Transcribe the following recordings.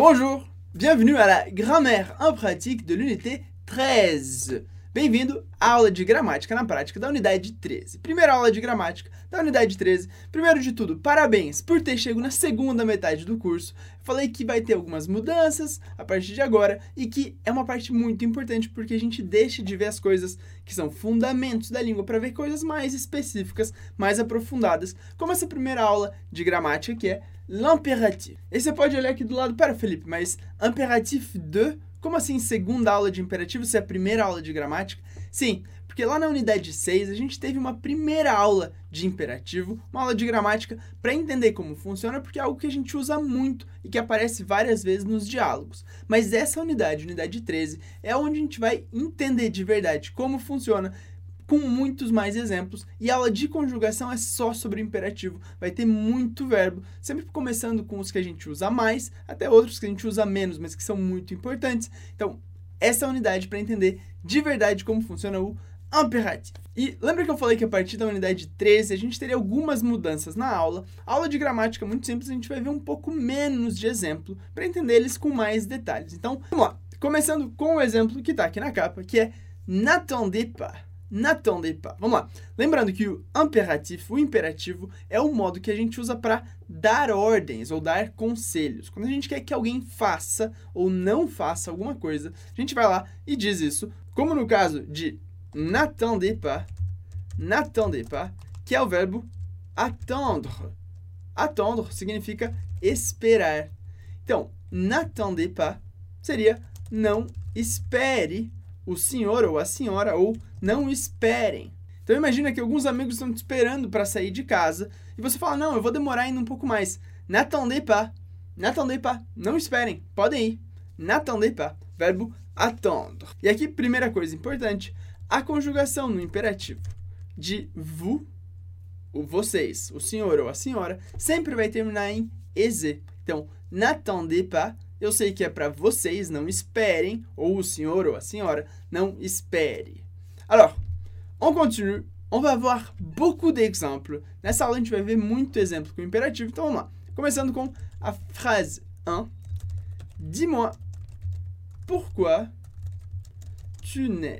Bonjour, bienvenue à la grammaire en pratique de l'unité 13. Bem-vindo à aula de gramática na prática da unidade 13. Primeira aula de gramática da unidade 13. Primeiro de tudo, parabéns por ter chegado na segunda metade do curso. Falei que vai ter algumas mudanças a partir de agora e que é uma parte muito importante porque a gente deixa de ver as coisas que são fundamentos da língua para ver coisas mais específicas, mais aprofundadas, como essa primeira aula de gramática que é l'impératif. E você pode olhar aqui do lado, pera Felipe, mas impératif de... Como assim segunda aula de imperativo se é a primeira aula de gramática? Sim, porque lá na unidade 6 a gente teve uma primeira aula de imperativo, uma aula de gramática, para entender como funciona, porque é algo que a gente usa muito e que aparece várias vezes nos diálogos. Mas essa unidade 13, é onde a gente vai entender de verdade como funciona, com muitos mais exemplos, e a aula de conjugação é só sobre imperativo, vai ter muito verbo, sempre começando com os que a gente usa mais, até outros que a gente usa menos, mas que são muito importantes. Então, essa é a unidade para entender de verdade como funciona o impératif. E lembra que eu falei que a partir da unidade 13 a gente teria algumas mudanças na aula? A aula de gramática muito simples, a gente vai ver um pouco menos de exemplo, para entender eles com mais detalhes. Então, vamos lá, começando com o exemplo que está aqui na capa, que é n'attendez pas. N'attendez pas. Vamos lá. Lembrando que o impératif, o imperativo, é o modo que a gente usa para dar ordens ou dar conselhos. Quando a gente quer que alguém faça ou não faça alguma coisa, a gente vai lá e diz isso, como no caso de n'attendez pas, que é o verbo attendre. Attendre significa esperar. Então, n'attendez pas seria não espere o senhor ou a senhora, ou não esperem. Então imagina que alguns amigos estão te esperando para sair de casa e você fala, não, eu vou demorar ainda um pouco mais. N'attendez pas, não esperem, podem ir. N'attendez pas, verbo attendre. E aqui, primeira coisa importante, a conjugação no imperativo de vous, o vocês, o senhor ou a senhora, sempre vai terminar em ez. Então, n'attendez pas, eu sei que é para vocês, não esperem, ou o senhor ou a senhora, não espere. Alors, on continue, on va voir beaucoup d'exemples. Nessa aula a gente vai ver muito exemplo com o imperativo, então vamos lá. Começando com a frase 1. Dis-moi, pourquoi tu n'es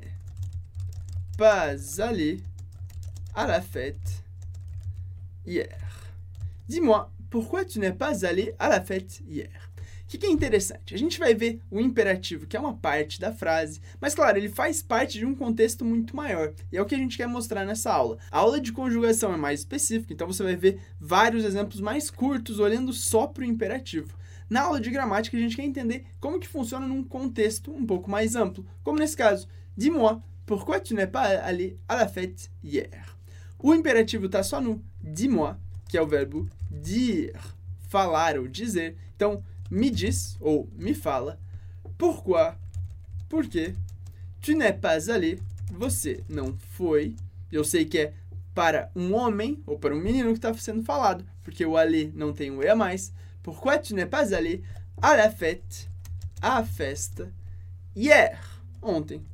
pas allé à la fête hier? Dis-moi, pourquoi tu n'es pas allé à la fête hier? O que é interessante? A gente vai ver o imperativo, que é uma parte da frase, mas claro, ele faz parte de um contexto muito maior, e é o que a gente quer mostrar nessa aula. A aula de conjugação é mais específica, então você vai ver vários exemplos mais curtos, olhando só para o imperativo. Na aula de gramática, a gente quer entender como que funciona num contexto um pouco mais amplo, como nesse caso, dis-moi, pourquoi tu n'es pas allé à la fête hier? O imperativo está só no dis-moi, que é o verbo dire, falar ou dizer, então, me diz, ou me fala, pourquoi, por quê, tu n'es pas allé, você não foi, eu sei que é para um homem, ou para um menino que está sendo falado, porque o aller não tem o E a mais, pourquoi tu n'es pas allé à la fête, à festa, hier, ontem.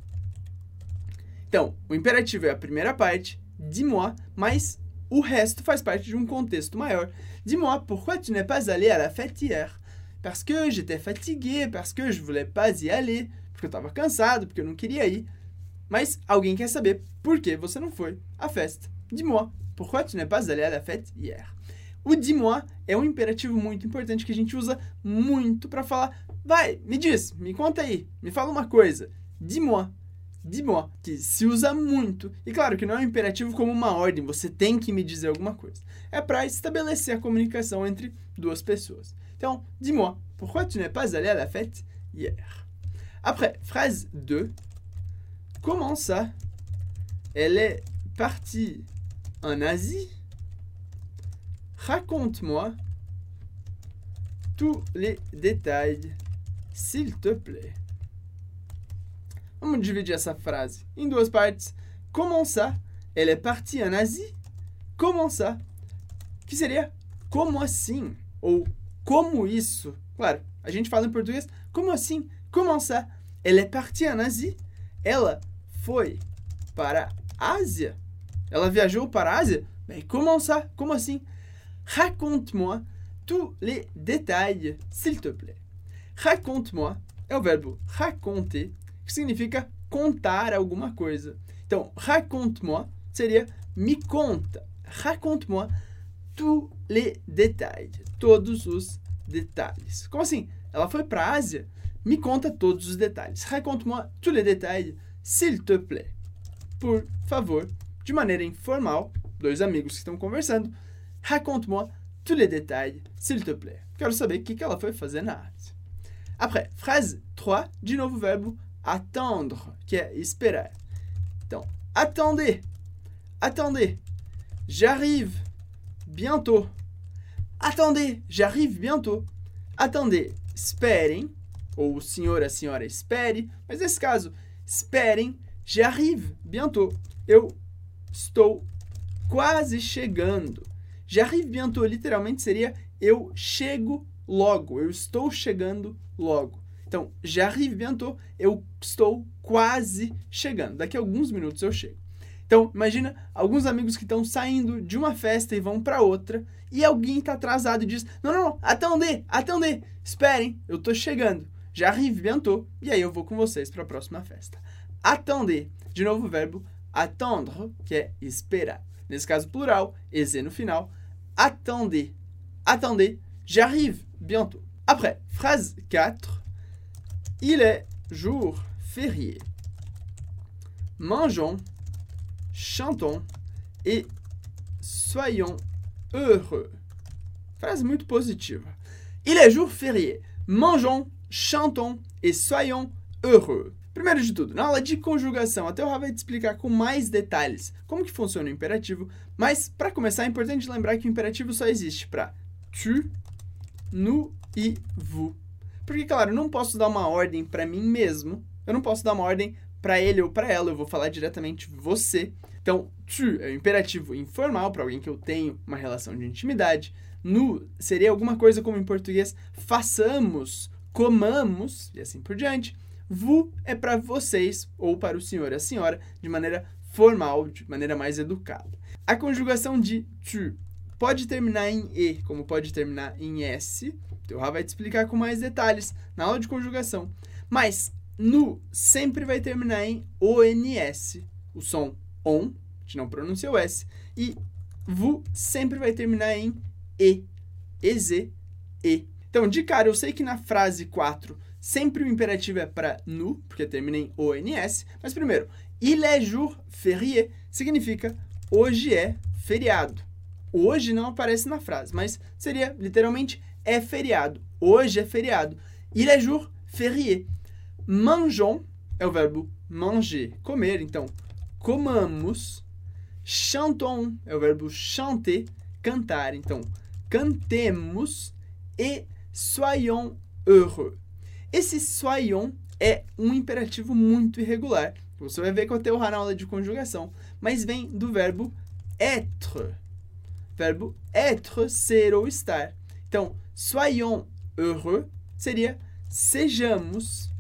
Então, o imperativo é a primeira parte, dis-moi, mas o resto faz parte de um contexto maior. Dis-moi, pourquoi tu n'es pas allé à la fête hier? Parce que j'étais fatigué, parce que je voulais pas y aller, porque eu estava cansado, porque eu não queria ir. Mas alguém quer saber por que você não foi à festa. Dis-moi, pourquoi tu n'es pas allé à la fête hier? O dis-moi é um imperativo muito importante que a gente usa muito para falar, vai, me diz, me conta aí, me fala uma coisa. Dis-moi, que se usa muito. E claro que não é um imperativo como uma ordem, você tem que me dizer alguma coisa. É para estabelecer a comunicação entre duas pessoas. Então, dis-moi, pourquoi tu n'es pas allé à la fête hier? Après, phrase 2. Comment ça? Elle est partie en Asie? Raconte-moi tous les détails, s'il te plaît. Vamos dividir essa frase em duas partes. Comment ça? Elle est partie en Asie? Comment ça? Que seria como assim? Ou como isso? Claro, a gente fala em português, como assim? Comment ça? Elle est partie en Asie? Ela foi para a Ásia? Ela viajou para a Ásia? Bem, comment ça? Como assim? Raconte-moi tous les détails, s'il te plaît. Raconte-moi é o verbo raconter, que significa contar alguma coisa. Então, raconte-moi seria me conta. Raconte-moi tous les détails. Todos os detalhes. Como assim? Ela foi para a Ásia? Me conta todos os detalhes. Raconte-moi tous les détails, s'il te plaît. Por favor, de maneira informal, dois amigos que estão conversando. Raconte-moi tous les détails, s'il te plaît. Quero saber o que ela foi fazer na Ásia. Après, phrase 3, de novo o verbo attendre, que é esperar. Então, attendez, attendez, j'arrive bientôt. Attendez, j'arrive bientôt. Attendez, esperem, ou o senhor, a senhora espere, mas nesse caso, esperem, j'arrive bientôt. Eu estou quase chegando. J'arrive bientôt literalmente seria eu chego logo, eu estou chegando logo. Então, j'arrive bientôt, eu estou quase chegando. Daqui a alguns minutos eu chego. Então, imagina alguns amigos que estão saindo de uma festa e vão para outra, e alguém está atrasado e diz, não, attendez, attendez, esperem, eu estou chegando. J'arrive bientôt, e aí eu vou com vocês para a próxima festa. Attendez, de novo o verbo attendre, que é esperar. Nesse caso plural, ez no final. Attendez, attendez, j'arrive bientôt. Après, phrase 4. Il est jour férié. Mangeons, chantons et soyons heureux. Frase muito positiva. Il est jour férié. Mangeons, chantons et soyons heureux. Primeiro de tudo, na aula de conjugação, a Théora vai te explicar com mais detalhes como que funciona o imperativo, mas para começar é importante lembrar que o imperativo só existe para tu, nous e vous. Porque, claro, eu não posso dar uma ordem para mim mesmo, eu não posso dar uma ordem para ele ou para ela, eu vou falar diretamente você. Então, tu é o imperativo informal para alguém que eu tenho uma relação de intimidade. Nous seria alguma coisa como em português, façamos, comamos e assim por diante. Vous é para vocês ou para o senhor e a senhora de maneira formal, de maneira mais educada. A conjugação de tu pode terminar em e, como pode terminar em s. Eu já vai te explicar com mais detalhes na aula de conjugação. Mas nous sempre vai terminar em ons, o som on, a gente não pronuncia o s, e vous sempre vai terminar em e, ez, e. Então, de cara, eu sei que na frase 4 sempre o imperativo é para nous, porque termina em ons, mas primeiro, il est jour férié significa hoje é feriado. Hoje não aparece na frase, mas seria literalmente é feriado. Hoje é feriado. Il est jour férié. Mangeons é o verbo manger, comer, então comamos. Chantons é o verbo chanter, cantar, então cantemos. E soyons heureux. Esse soyons é um imperativo muito irregular. Você vai ver que eu tenho na aula de conjugação, mas vem do verbo être. Verbo être, ser ou estar. Então, soyons heureux seria sejamos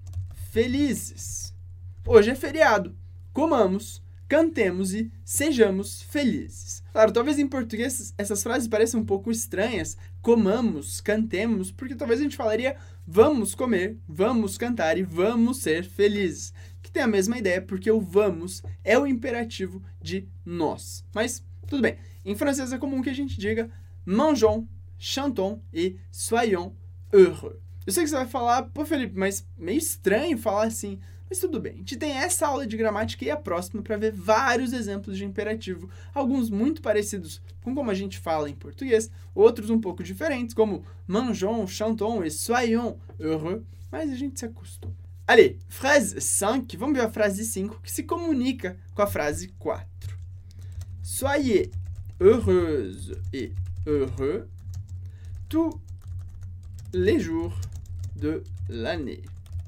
felizes. Hoje é feriado. Comamos, cantemos e sejamos felizes. Claro, talvez em português essas frases pareçam um pouco estranhas. Comamos, cantemos, porque talvez a gente falaria vamos comer, vamos cantar e vamos ser felizes. Que tem a mesma ideia, porque o vamos é o imperativo de nós. Mas, tudo bem. Em francês é comum que a gente diga mangeons, chantons e soyons heureux. Eu sei que você vai falar, pô, Felipe, mas meio estranho falar assim. Mas tudo bem, a gente tem essa aula de gramática e a próxima para ver vários exemplos de imperativo, alguns muito parecidos com como a gente fala em português, outros um pouco diferentes, como mangeons, chantons e soyons heureux, mas a gente se acostuma. Allez, phrase 5, vamos ver a frase 5, que se comunica com a frase 4. Soyez heureuse et heureux tous les jours de l'année.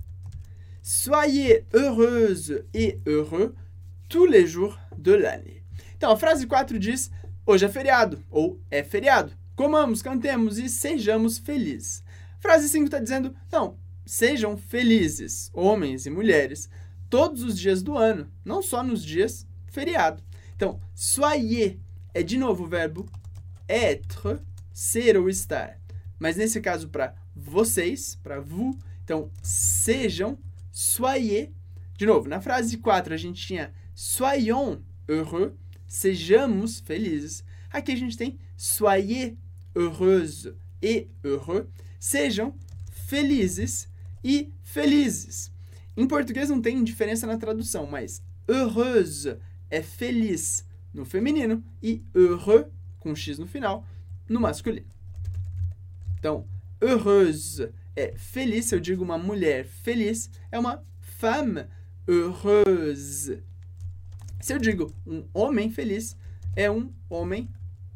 Soyez heureuse et heureux tous les jours de l'année. Então, a frase 4 diz, hoje é feriado, ou é feriado. Comamos, cantemos e sejamos felizes. A frase 5 está dizendo, não, sejam felizes, homens e mulheres, todos os dias do ano, não só nos dias feriado. Então, soyez é de novo o verbo être, ser ou estar. Mas nesse caso, para vocês, para vous. Então, sejam, soyez. De novo, na frase 4 a gente tinha soyons heureux, sejamos felizes. Aqui a gente tem soyez heureuse et heureux, sejam felizes e felizes. Em português não tem diferença na tradução, mas heureuse é feliz no feminino e heureux, com X no final, no masculino. Então, heureuse é feliz, se eu digo uma mulher feliz, é uma femme heureuse. Se eu digo um homem feliz, é um homme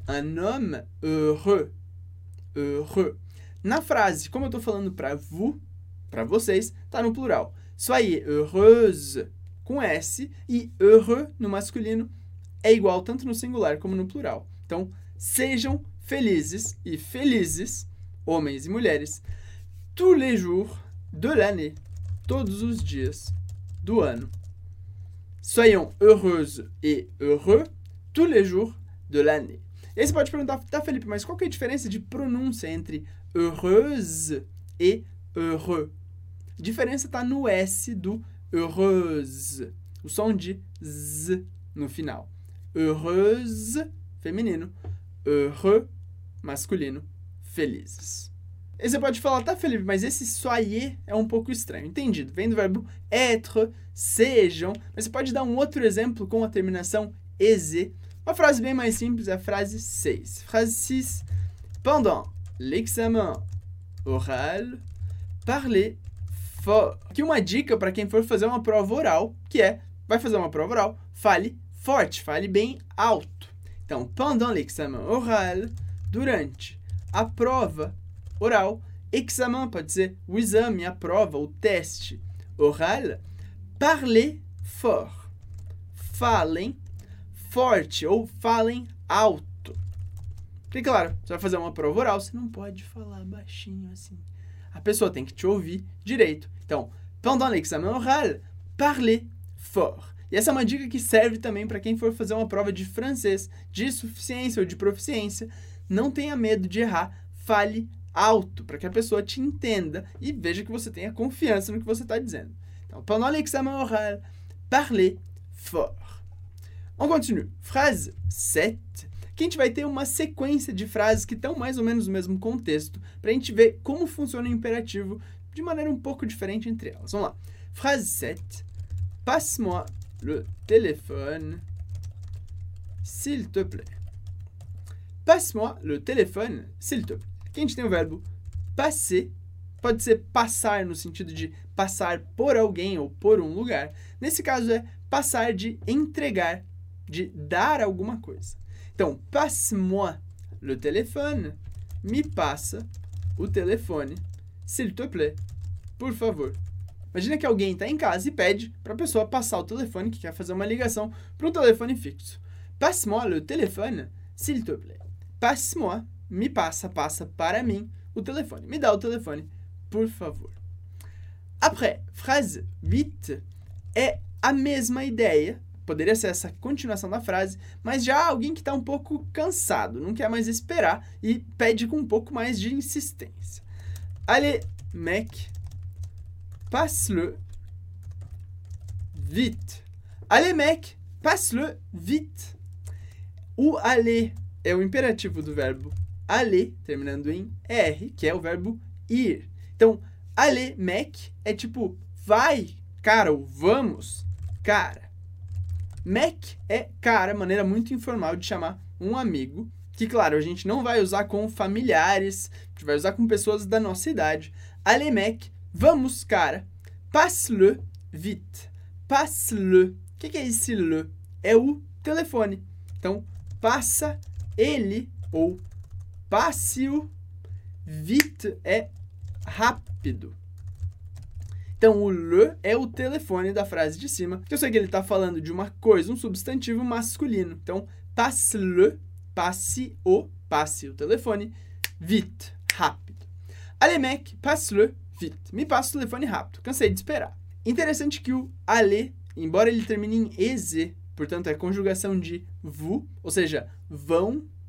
heureux. Heureux. Na frase, como eu estou falando para vous, para vocês, está no plural. Soyez heureuse com S e heureux no masculino é igual tanto no singular como no plural. Então, sejam felizes e felizes, homens e mulheres, tous les jours de l'année, todos os dias do ano. Soyons heureuses et heureux tous les jours de l'année. E aí você pode perguntar, tá, Felipe, mas qual que é a diferença de pronúncia entre heureuse e heureux? A diferença está no S do heureuse, o som de Z no final. Heureuse, feminino, heureux, masculino, felizes. E você pode falar, tá, Felipe, mas esse soyez é um pouco estranho. Entendido, vem do verbo être, sejam, mas você pode dar um outro exemplo com a terminação -ese. Uma frase bem mais simples é a frase 6. Frase 6. Pendant l'examen oral, parlez fort. Aqui uma dica para quem for fazer uma prova oral, que é, vai fazer uma prova oral, fale forte, fale bem alto. Então, pendant l'examen oral, durante a prova oral, examen pode ser o exame, a prova, o teste. Oral, parlez fort. Falem forte ou falem alto. Porque, claro, você vai fazer uma prova oral, você não pode falar baixinho assim. A pessoa tem que te ouvir direito. Então, pendant l'examen oral, parlez fort. E essa é uma dica que serve também para quem for fazer uma prova de francês, de suficiência ou de proficiência. Não tenha medo de errar, fale alto, para que a pessoa te entenda e veja que você tenha confiança no que você está dizendo. Então, pendant l'examen oral, parlez fort. On continue. Frase 7. Aqui a gente vai ter uma sequência de frases que estão mais ou menos no mesmo contexto, para a gente ver como funciona o imperativo de maneira um pouco diferente entre elas. Vamos lá. Frase 7. Passe-moi le téléphone, s'il te plaît. Passe-moi le téléphone, s'il te plaît. Aqui a gente tem o verbo passer, pode ser passar no sentido de passar por alguém ou por um lugar. Nesse caso é passar de entregar, de dar alguma coisa. Então, passe-moi le téléphone, me passa o telefone, s'il te plaît, por favor. Imagina que alguém está em casa e pede para a pessoa passar o telefone, que quer fazer uma ligação para um telefone fixo. Passe-moi le téléphone, s'il te plaît. Passe-moi, me passa, passa para mim o telefone. Me dá o telefone, por favor. Après, phrase 8 é a mesma ideia. Poderia ser essa continuação da frase, mas já alguém que está um pouco cansado, não quer mais esperar e pede com um pouco mais de insistência. Allez, mec, passe-le vite. Allez, mec, passe-le vite. O aller é o imperativo do verbo aller, terminando em R, que é o verbo ir. Então, allez, mec, é tipo, vai, cara, ou vamos, cara. Mec é cara, maneira muito informal de chamar um amigo, que, claro, a gente não vai usar com familiares, a gente vai usar com pessoas da nossa idade. Allez, mec, vamos, cara. Passe-le vite. Passe-le. O que é esse le? É o telefone. Então, passa ele ou passe-o. Vite é rápido. Então, o le é o telefone da frase de cima, que eu sei que ele está falando de uma coisa, um substantivo masculino. Então, passe-le, passe-o, passe o telefone, vite, rápido. Allez, mec, passe-le vite. Me passa o telefone rápido. Cansei de esperar. Interessante que o aller, embora ele termine em -ese, portanto, é conjugação de vous, ou seja, vão,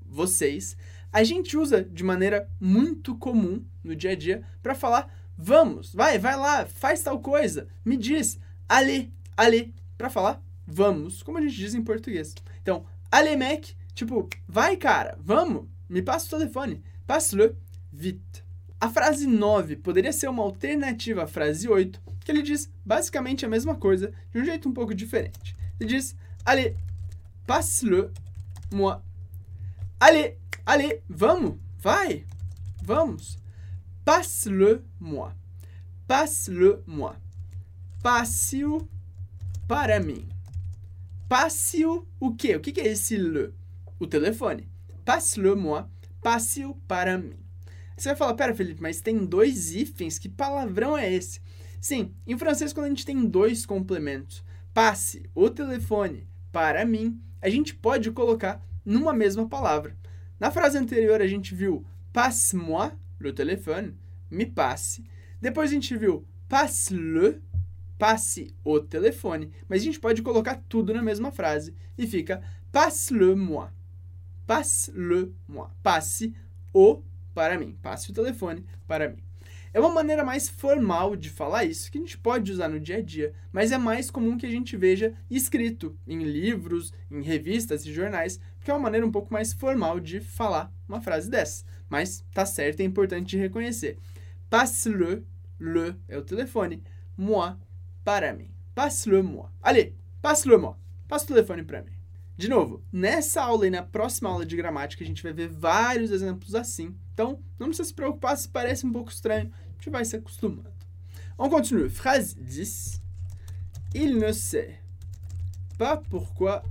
vocês, a gente usa de maneira muito comum no dia a dia para falar vamos, vai lá, faz tal coisa, me diz, allez, para falar vamos, como a gente diz em português. Então, allez mec, tipo, vai cara, vamos, me passa o telefone, passe-le vite. A frase 9 poderia ser uma alternativa à frase 8, que ele diz basicamente a mesma coisa, de um jeito um pouco diferente. Ele diz, allez, passe-le moi. Allez, vamos, vai, vamos. Passe-le moi. Passe-le moi. Passe-o para mim. Passe-o o quê? O que é esse le? O telefone. Passe-le moi. Passe-o para mim. Você vai falar, pera, Felipe, mas tem 2 hífens, que palavrão é esse? Sim, em francês, quando a gente tem 2 complementos, passe o telefone para mim, a gente pode colocar numa mesma palavra. Na frase anterior, a gente viu passe-moi, le téléphone, me passe. Depois a gente viu passe-le, passe o telefone. Mas a gente pode colocar tudo na mesma frase e fica passe-le moi. Passe-le moi. Passe o para mim. Passe o telefone para mim. É uma maneira mais formal de falar isso, que a gente pode usar no dia a dia, mas é mais comum que a gente veja escrito em livros, em revistas e jornais, porque é uma maneira um pouco mais formal de falar uma frase dessa. Mas tá certo, é importante de reconhecer. Passe-le, le é o telefone, moi, para mim. Passe-le moi. Allez, passe-le moi. Passa o telefone para mim. De novo, nessa aula e na próxima aula de gramática a gente vai ver vários exemplos assim. Então, não precisa se preocupar se parece um pouco estranho. A gente vai se acostumando. On continue. Phrase 10. Il ne sait pas pourquoi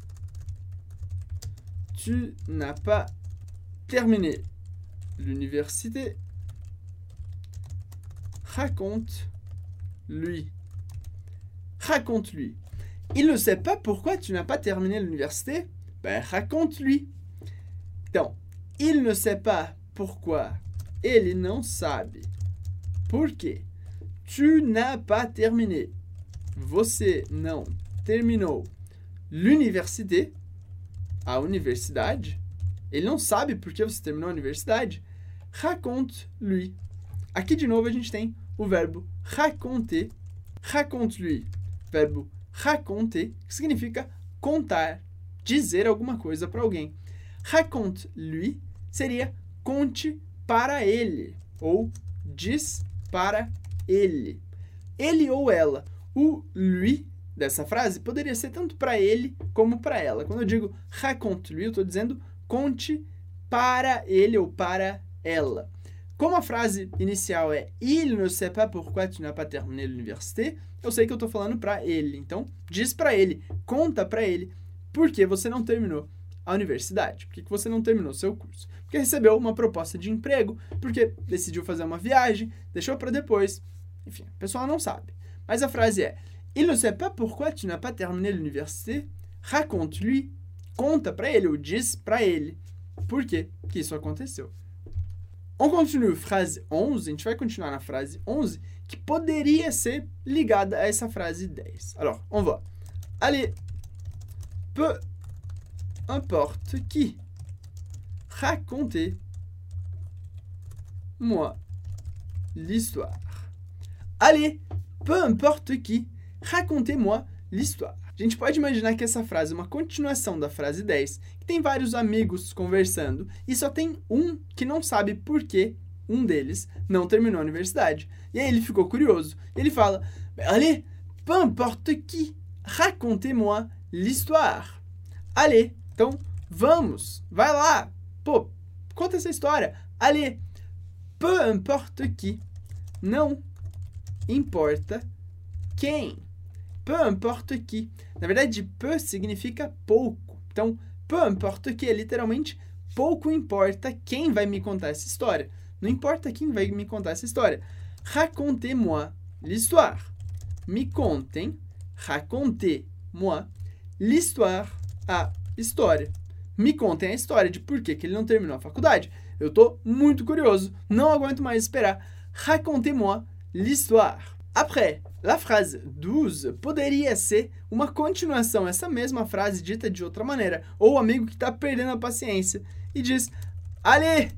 tu n'as pas terminé l'université. Raconte-lui. Raconte-lui. Il ne sait pas pourquoi tu n'as pas terminé l'université? Ben, raconte-lui. Então, il ne sait pas pourquoi. Ele não sabe. Por quê? Tu n'as pas terminé. Você não terminou. L'université. A universidade. Ele não sabe por que você terminou a universidade. Raconte-lui. Aqui, de novo, a gente tem o verbo raconter. Raconte-lui. Verbo raconter, que significa contar, dizer alguma coisa para alguém. Raconte-lui seria conte para ele, ou diz para ele. Ele ou ela. O lui dessa frase poderia ser tanto para ele como para ela. Quando eu digo raconte-lui, eu estou dizendo conte para ele ou para ela. Como a frase inicial é il ne sait pas pourquoi tu n'as pas terminé l'université, eu sei que eu estou falando para ele. Então, diz para ele, conta para ele por que você não terminou a universidade, por que você não terminou o seu curso. Porque recebeu uma proposta de emprego, porque decidiu fazer uma viagem, deixou para depois. Enfim, a pessoa não sabe. Mas a frase é il ne sait pas pourquoi tu n'as pas terminé l'université, raconte-lui, conta para ele ou diz para ele por que isso aconteceu. On continue, frase 11, a gente vai continuar na frase 11, que poderia ser ligada a essa frase 10. Alors, on va. Allez, peu importe qui, racontez-moi l'histoire. Allez, peu importe qui, racontez-moi l'histoire. A gente pode imaginar que essa frase é uma continuação da frase 10, que tem vários amigos conversando e só tem um que não sabe por que um deles não terminou a universidade. E aí ele ficou curioso. Ele fala, allez, peu importe qui, racontez-moi l'histoire. Allez, então vamos, vai lá, pô, conta essa história. Allez, peu importe qui, não importa quem. Peu importe qui. Na verdade, peu significa pouco. Então, peu importe qui é literalmente pouco importa quem vai me contar essa história. Não importa quem vai me contar essa história. Racontez-moi l'histoire. Me contem, racontez-moi l'histoire, a história. Me contem a história de por que ele não terminou a faculdade. Eu estou muito curioso, não aguento mais esperar. Racontez-moi l'histoire. Après, la phrase 12 poderia ser uma continuação, essa mesma frase dita de outra maneira, ou o amigo que está perdendo a paciência e diz: Allez,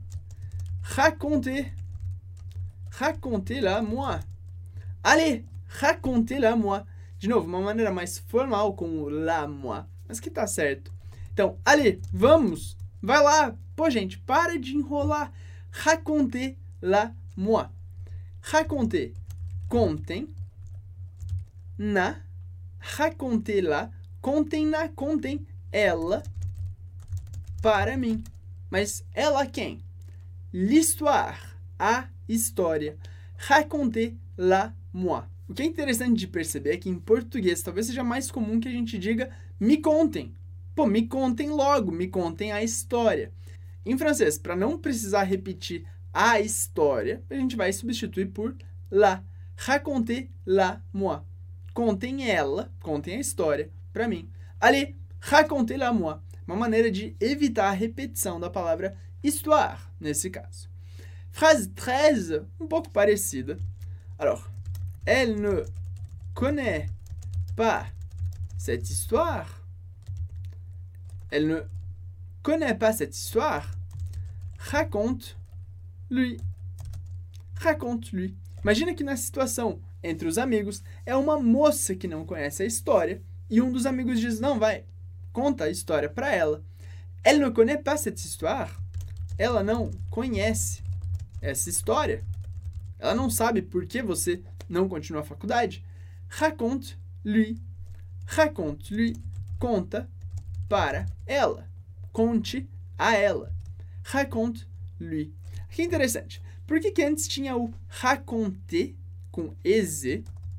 racontez-la moi. Allez, racontez-la moi. De novo, uma maneira mais formal com o la moi, mas que tá certo. Então, allez, vamos, vai lá. Pô, gente, para de enrolar. Racontez-la moi. Racontez, contem. Na, racontez-la, contem ela para mim. Mas ela quem? L'histoire, a história. Racontez-la moi. O que é interessante de perceber é que em português talvez seja mais comum que a gente diga me contem. Pô, me contem logo, me contem a história. Em francês, para não precisar repetir a história, a gente vai substituir por la. Racontez-la moi. Contem ela, contem a história para mim. Allez, racontez-la moi. Uma maneira de evitar a repetição da palavra histoire, nesse caso. Frase 13, um pouco parecida. Alors, elle ne connaît pas cette histoire. Elle ne connaît pas cette histoire. Raconte-lui. Raconte-lui. Imagina que na situação entre os amigos é uma moça que não conhece a história e um dos amigos diz: não, vai, conta a história para ela. Elle ne connaît pas cette histoire. Ela não conhece essa história. Ela não sabe por que você não continua a faculdade. Raconte-lui. Raconte-lui. Conta para ela. Conte a ela. Raconte-lui. Que interessante. Por que antes tinha o raconter com EZ?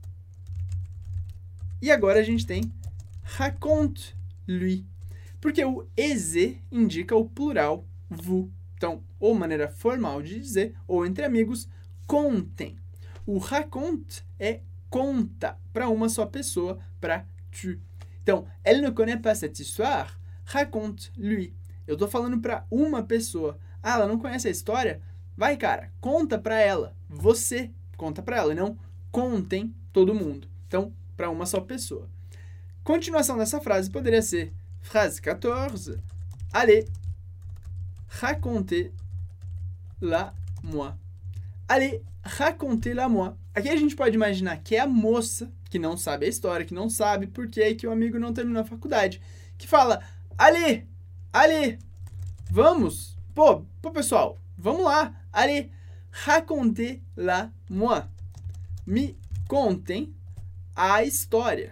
E agora a gente tem raconte-lui. Porque o EZ indica o plural vous. Então, ou maneira formal de dizer, ou entre amigos, contem. O raconte é conta para uma só pessoa, para tu. Então, elle ne connaît pas cette histoire, raconte-lui. Eu estou falando para uma pessoa. Ah, ela não conhece a história? Vai, cara, conta para ela. Você conta para ela, e não contem todo mundo. Então, para uma só pessoa. Continuação dessa frase poderia ser frase 14. Allez, racontez-la moi. Allez, racontez-la moi. Aqui a gente pode imaginar que é a moça que não sabe a história, que não sabe por que o amigo não terminou a faculdade, que fala: allez, allez, vamos. Pô, pessoal, vamos lá. Allez, racontez-la moi. Me contem a história.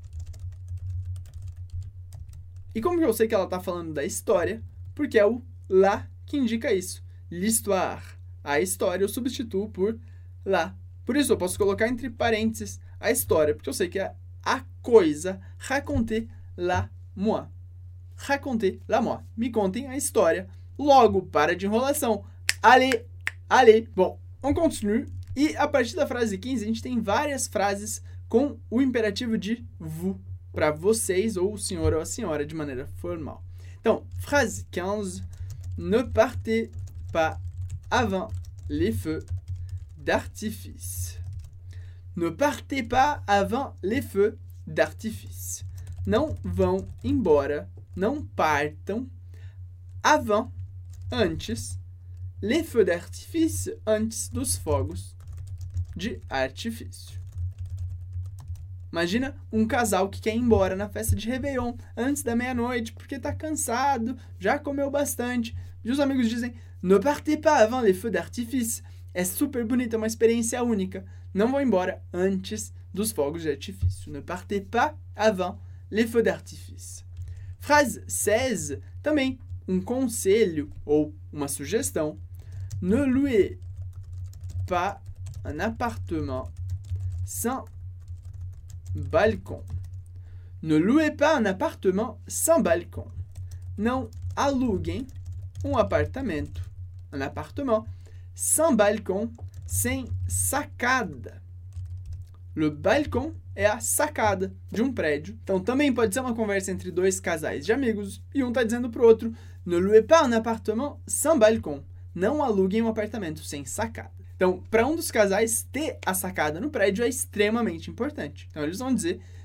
E como que eu sei que ela está falando da história? Porque é o la que indica isso. L'histoire. A história eu substituo por la. Por isso eu posso colocar entre parênteses a história, porque eu sei que é a coisa. Racontez-la moi. Racontez-la moi. Me contem a história. Logo, para de enrolação. Allez, allez. Bom, on continue. E a partir da frase 15, a gente tem várias frases com o imperativo de vous, para vocês ou o senhor ou a senhora de maneira formal. Então, frase 15, ne partez pas avant les feux d'artifice. Ne partez pas avant les feux d'artifice. Não vão embora, não partam avant, antes, les feux d'artifice, antes dos fogos de artifício. Imagina um casal que quer ir embora na festa de Réveillon antes da meia-noite porque tá cansado, já comeu bastante. E os amigos dizem: ne partez pas avant les feux d'artifice. É super bonita, é uma experiência única. Não vão embora antes dos fogos de artifício. Ne partez pas avant les feux d'artifice. Frase 16, também um conselho ou uma sugestão. Ne louez pas un appartement sans balcon. Ne louez pas un appartement sans balcon. Não aluguem um apartamento, un appartement, sans balcon, sem sacada. Le balcon é a sacada de um prédio. Então, também pode ser uma conversa entre dois casais de amigos e um está dizendo para o outro: ne louez pas un appartement sans balcon. Não aluguem um apartamento sem sacada. Então, para um dos casais, ter a sacada no prédio é extremamente importante. Então, eles vão dizer: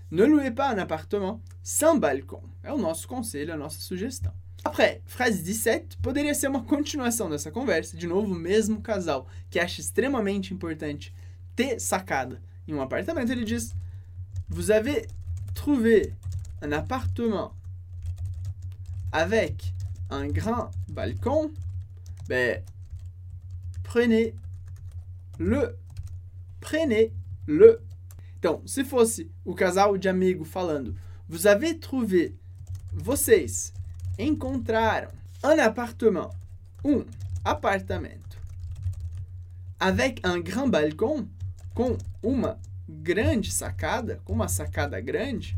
ne louez pas un appartement sans balcão. É o nosso conselho, a nossa sugestão. Après, frase 17 poderia ser uma continuação dessa conversa. De novo, o mesmo casal que acha extremamente importante ter sacada em um apartamento. Ele diz: Vous avez trouvé un appartement avec un grand balcon? Ben, prenez-le. Prenez-le. Então, se fosse o casal de amigo falando, Vous avez trouvé, vocês encontraram un appartement, apartamento, avec un grand balcon, com uma grande sacada, com uma sacada grande.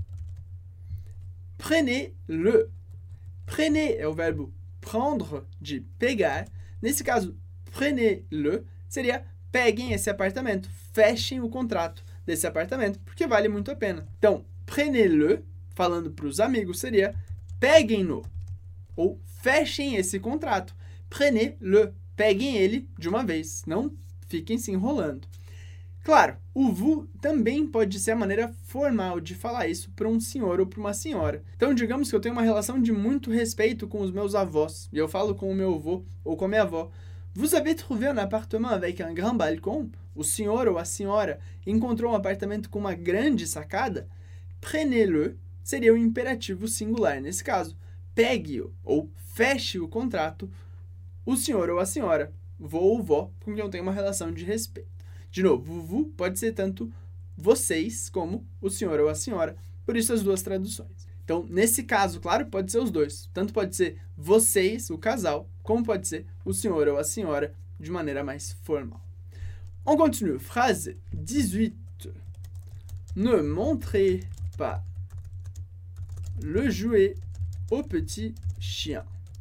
Prenez-le. Prenez é o verbo prendre, de pegar. Nesse caso, prenez-le seria peguem esse apartamento, fechem o contrato desse apartamento, porque vale muito a pena. Então, prenez-le, falando para os amigos, seria peguem-no, ou fechem esse contrato. Prenez-le, peguem ele de uma vez, não fiquem se enrolando. Claro, o vous também pode ser a maneira formal de falar isso para um senhor ou para uma senhora. Então, digamos que eu tenho uma relação de muito respeito com os meus avós, e eu falo com o meu avô ou com a minha avó. Vous avez trouvé un appartement avec un grand balcon? O senhor ou a senhora encontrou um apartamento com uma grande sacada? Prenez-le seria o imperativo singular nesse caso. Pegue-o ou feche o contrato, o senhor ou a senhora, vô ou vó, com quem eu tenho uma relação de respeito. De novo, vous pode ser tanto vocês como o senhor ou a senhora, por isso as duas traduções. Então, nesse caso, claro, pode ser os dois. Tanto pode ser vocês, o casal, como pode ser o senhor ou a senhora, de maneira mais formal. On continue. Phrase 18. Ne montrez pas le jouet au petit chien.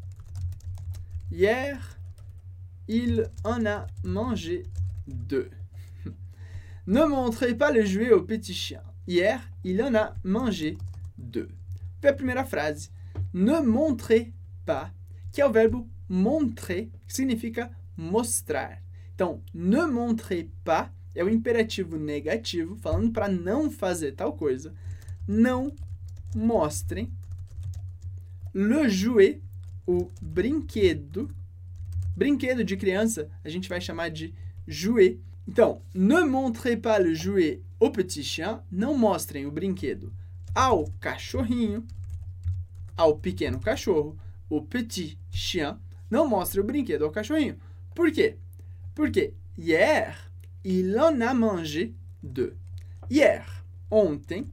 Hier, il en a mangé 2. Ne montrez pas le jouet au petit chien. Hier, il en a mangé 2. Foi a primeira frase. Ne montrez pas, que é o verbo montrer, que significa mostrar. Então, ne montrez pas é o imperativo negativo, falando para não fazer tal coisa. Não mostrem. Le jouet, o brinquedo. Brinquedo de criança, a gente vai chamar de jouet. Então, ne montrez pas le jouet au petit chien. Não mostrem o brinquedo ao cachorrinho, ao pequeno cachorro, o petit chien. Não mostre o brinquedo ao cachorrinho. Por quê? Porque hier, il en a mangé 2. Hier, ontem,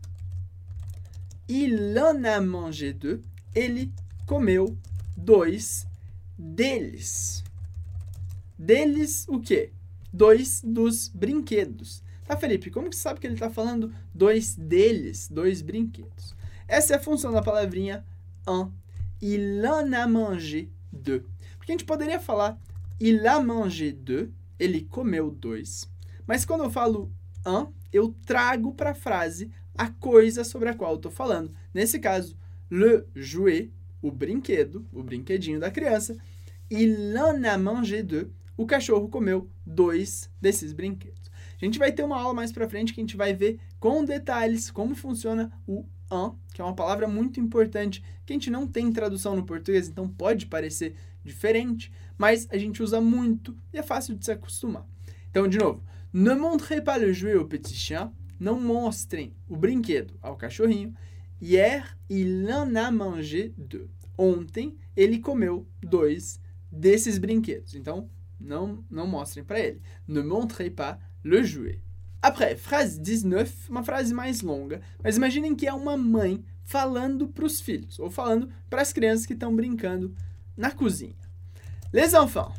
il en a mangé 2. Ele comeu 2 deles. Deles o quê? 2 dos brinquedos. Tá, Felipe, como que você sabe que ele está falando 2 deles, 2 brinquedos? Essa é a função da palavrinha un. Il en a mangé 2. Porque a gente poderia falar il a mangé 2, ele comeu 2. Mas quando eu falo un, eu trago para a frase a coisa sobre a qual eu estou falando. Nesse caso, le jouet, o brinquedo, o brinquedinho da criança. Il en a mangé 2. O cachorro comeu 2 desses brinquedos. A gente vai ter uma aula mais para frente que a gente vai ver com detalhes como funciona o un, que é uma palavra muito importante, que a gente não tem tradução no português, então pode parecer diferente, mas a gente usa muito e é fácil de se acostumar. Então, de novo, ne montrez pas le jouet au petit chien, não mostrem o brinquedo ao cachorrinho. Hier, il en a mangé 2. Ontem, ele comeu 2 desses brinquedos. Então, não mostrem para ele. Ne montrez pas le jouet. Après, phrase 19, uma frase mais longa, mas imaginem que é uma mãe falando para os filhos, ou falando para as crianças que estão brincando na cozinha. Les enfants,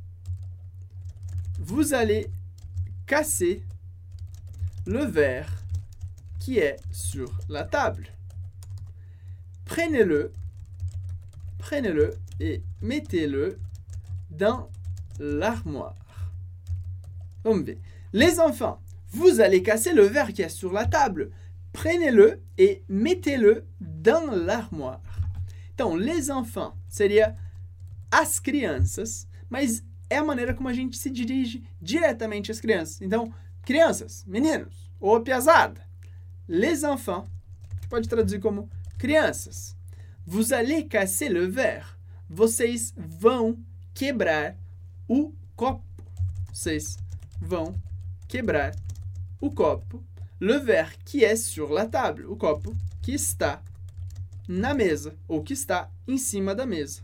vous allez casser le verre qui est sur la table. Prenez-le et mettez-le dans l'armoire. Vamos ver. Les enfants, vous allez casser le verre qui est sur la table. Prenez-le et mettez-le dans l'armoire. Então, les enfants seria as crianças, mas é a maneira como a gente se dirige diretamente às crianças. Então, crianças, meninos, ou piazada. Les enfants, gente pode traduzir como crianças. Vous allez casser le verre. Vocês vão quebrar o copo. Vocês vão quebrar o copo. Le verre qui est sur la table. O copo que está na mesa ou que está em cima da mesa.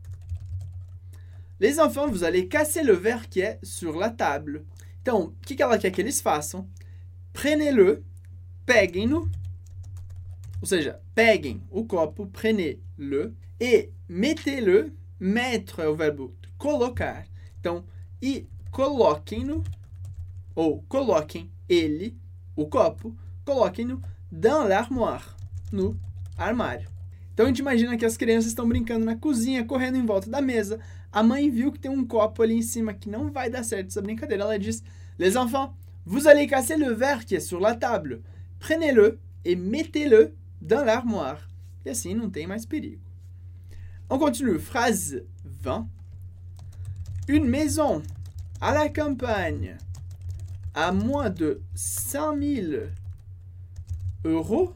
Les enfants, vous allez casser le verre qui est sur la table. Então, o que ela quer que eles façam? Prenez-le, peguem-no, ou seja, peguem o copo, prenez-le, e mettez-le, mettre é o verbo colocar. Então, e coloquem-no, ou coloquem ele, o copo, coloquem-no dans l'armoire, no armário. Então, a gente imagina que as crianças estão brincando na cozinha, correndo em volta da mesa. A mãe viu que tem um copo ali em cima que não vai dar certo essa brincadeira. Ela diz, les enfants, vous allez casser le verre qui est sur la table. Prenez-le et mettez-le dans l'armoire. E assim não tem mais perigo. On continue. Phrase 20. Une maison à la campagne à moins de 5 000 euros.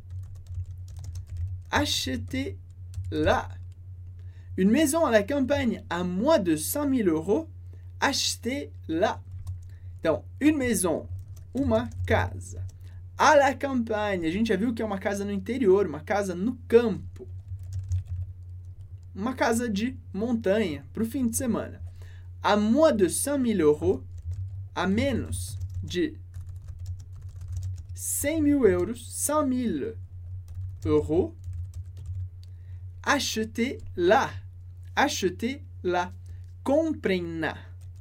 Achetez-la. Une maison à la campagne à moins de 5 000 euros. Achetez-la. Então, une maison, uma casa. À la campagne, a gente já viu que é uma casa no interior, uma casa no campo. Uma casa de montanha, para o fim de semana. À moins de 5 000 euros, a menos de 100 mil euros, 100 000 euros. Achetez-la. Achetez-la. Comprem-na.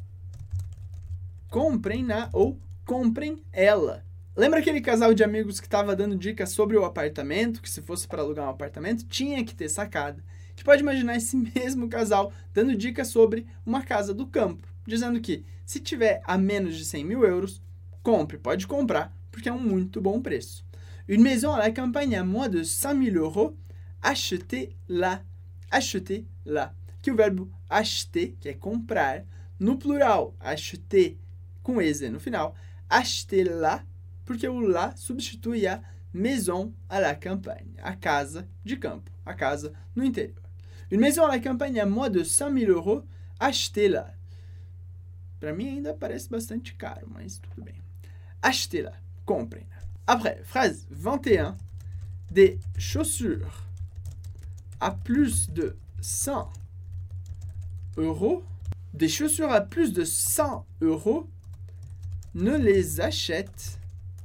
Comprem-na ou comprem ela. Lembra aquele casal de amigos que estava dando dicas sobre o apartamento, que se fosse para alugar um apartamento, tinha que ter sacada? A gente pode imaginar esse mesmo casal dando dicas sobre uma casa do campo, dizendo que se tiver a menos de 100 mil euros, compre, pode comprar, porque é um muito bom preço. Une maison à la campagne à moins de 100 000 euros, achetez-la. Achetez-la. Que o verbo acheter, que é comprar, no plural, acheter com EZ no final, achetez-la, porque o lá substitui a maison à la campagne, a casa de campo, a casa no interior. Une maison à la campagne à moins de 100 000 euros, achetez-la. Para mim ainda parece bastante caro, mas tudo bem. Achetez-la, comprem. Après, phrase 21, des chaussures à plus de 100 euros. Des chaussures à plus de 100 euros, ne les achète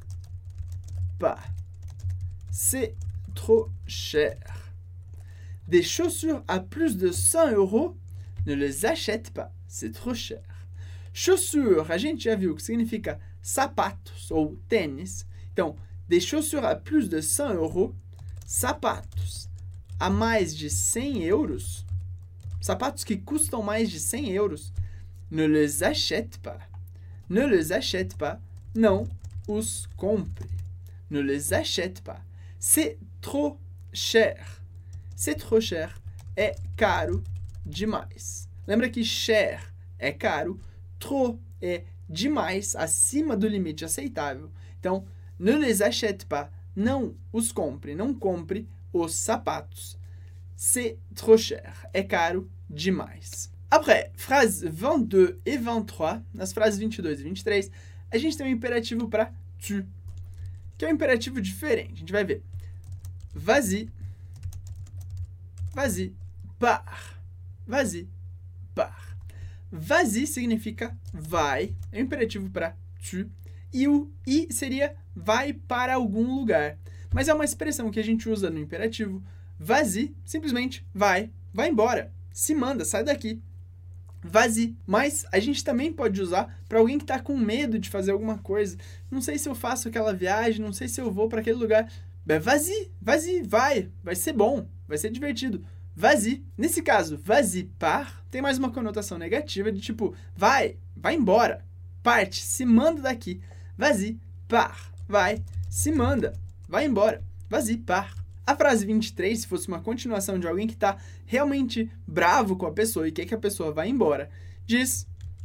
pas. C'est trop cher. Des chaussures à plus de 100 euros, ne les achète pas. C'est trop cher. Chaussure, a gente já viu que significa sapatos ou tênis. Então, des chaussures à plus de 100 euros, sapatos a mais de 100 euros, sapatos que custam mais de 100 euros, ne les achète pas. Ne les achète pas, não os compre. Ne les achète pas. C'est trop cher. C'est trop cher é caro demais. Lembra que cher é caro, trop é demais, acima do limite aceitável. Então, ne les achète pas, não os compre, não compre os sapatos. C'est trop cher, é caro demais. Après, phrases 22 e 23, nas frases 22 e 23, a gente tem um imperativo para tu, que é um imperativo diferente. A gente vai ver. Vas-y, vas-y, pars. Vas-y, pars. Vas-y significa vai, é um imperativo para tu, e o i seria vai para algum lugar. Mas é uma expressão que a gente usa no imperativo. Vas-y, simplesmente vai embora, se manda, sai daqui. Vas-y. Mas a gente também pode usar para alguém que está com medo de fazer alguma coisa. Não sei se eu faço aquela viagem, não sei se eu vou para aquele lugar. Vas-y, vas-y, vai ser bom, vai ser divertido. Vas-y. Nesse caso, vas-y, par, tem mais uma conotação negativa de tipo, vai embora, parte, se manda daqui. Vas-y, par, vai, se manda, vai embora. Vas-y, par. A frase 23, se fosse uma continuação de alguém que está realmente bravo com a pessoa e quer que a pessoa vá embora, diz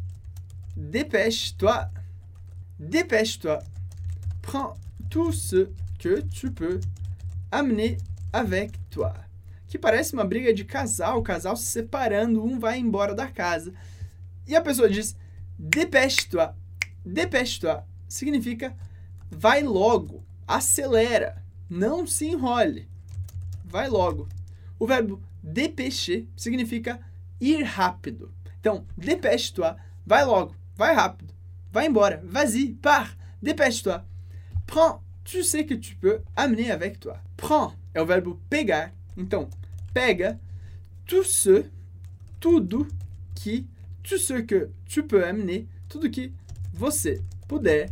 dépêche-toi, dépêche-toi, prends tout ce que tu peux amener avec toi. Que parece uma briga de casal, o casal se separando, um vai embora da casa. E a pessoa diz, dépêche-toi. Dépêche-toi significa vai logo, acelera, não se enrole, vai logo. O verbo dépêcher significa ir rápido. Então, dépêche-toi, vai logo, vai rápido, vai embora, vas-y, pars, dépêche-toi. Prends, tu sais que tu peux amener avec toi. Prends é o verbo pegar. Então, pega tout ce, tudo que, tout ce que tu peux amener, tudo que você puder,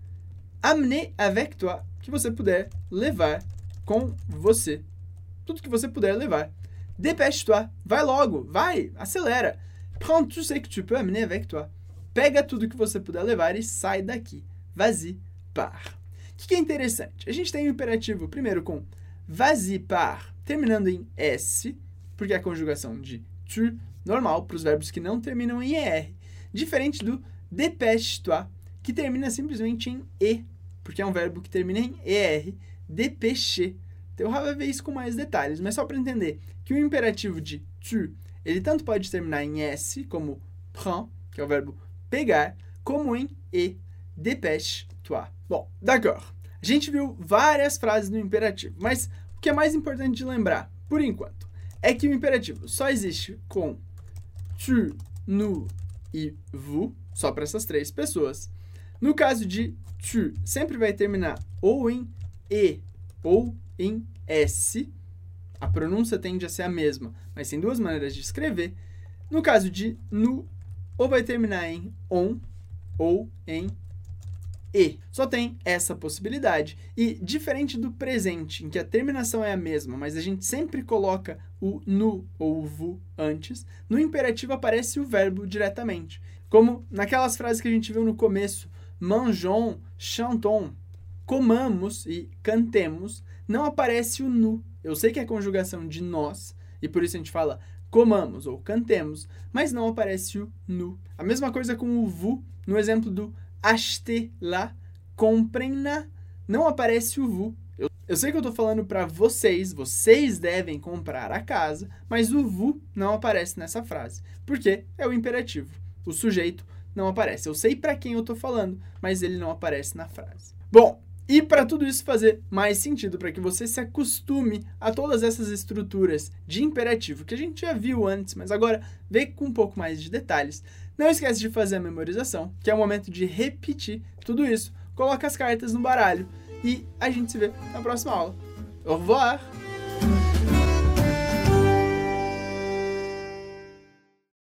amener avec toi, que você puder levar com você. Tudo que você puder levar. Dépêche-toi, vai logo, vai, acelera. Prends tout ce que tu peux amener avec toi. Pega tudo que você puder levar e sai daqui. Vas-y, pars. O que é interessante? A gente tem o imperativo primeiro com vas-y, pars, terminando em S, porque é a conjugação de tu, normal, para os verbos que não terminam em ER. Diferente do dépêche-toi, que termina simplesmente em E, porque é um verbo que termina em ER, dépêcher. Então, eu vou ver isso com mais detalhes, mas só para entender que o imperativo de tu, ele tanto pode terminar em S, como prends, que é o verbo pegar, como em E, dépêche-toi. Bom, d'accord. A gente viu várias frases no imperativo, mas o que é mais importante de lembrar, por enquanto, é que o imperativo só existe com tu, nous e vous, só para essas três pessoas. No caso de tu, sempre vai terminar ou em E ou em S. A pronúncia tende a ser a mesma, mas tem duas maneiras de escrever. No caso de nous, ou vai terminar em on ou em E. Só tem essa possibilidade. E diferente do presente, em que a terminação é a mesma, mas a gente sempre coloca o nous ou o vous antes, no imperativo aparece o verbo diretamente. Como naquelas frases que a gente viu no começo, mangeons, chantons, comamos e cantemos, não aparece o nous. Eu sei que é a conjugação de nós, e por isso a gente fala comamos ou cantemos, mas não aparece o nous. A mesma coisa com o vous, no exemplo do acheter lá, comprem lá, não aparece o vous. Eu sei que eu estou falando para vocês, vocês devem comprar a casa, mas o vous não aparece nessa frase, porque é o imperativo. O sujeito não aparece. Eu sei para quem eu estou falando, mas ele não aparece na frase. Bom, e para tudo isso fazer mais sentido, para que você se acostume a todas essas estruturas de imperativo que a gente já viu antes, mas agora vê com um pouco mais de detalhes, não esquece de fazer a memorização, que é o momento de repetir tudo isso. Coloca as cartas no baralho e a gente se vê na próxima aula. Au revoir!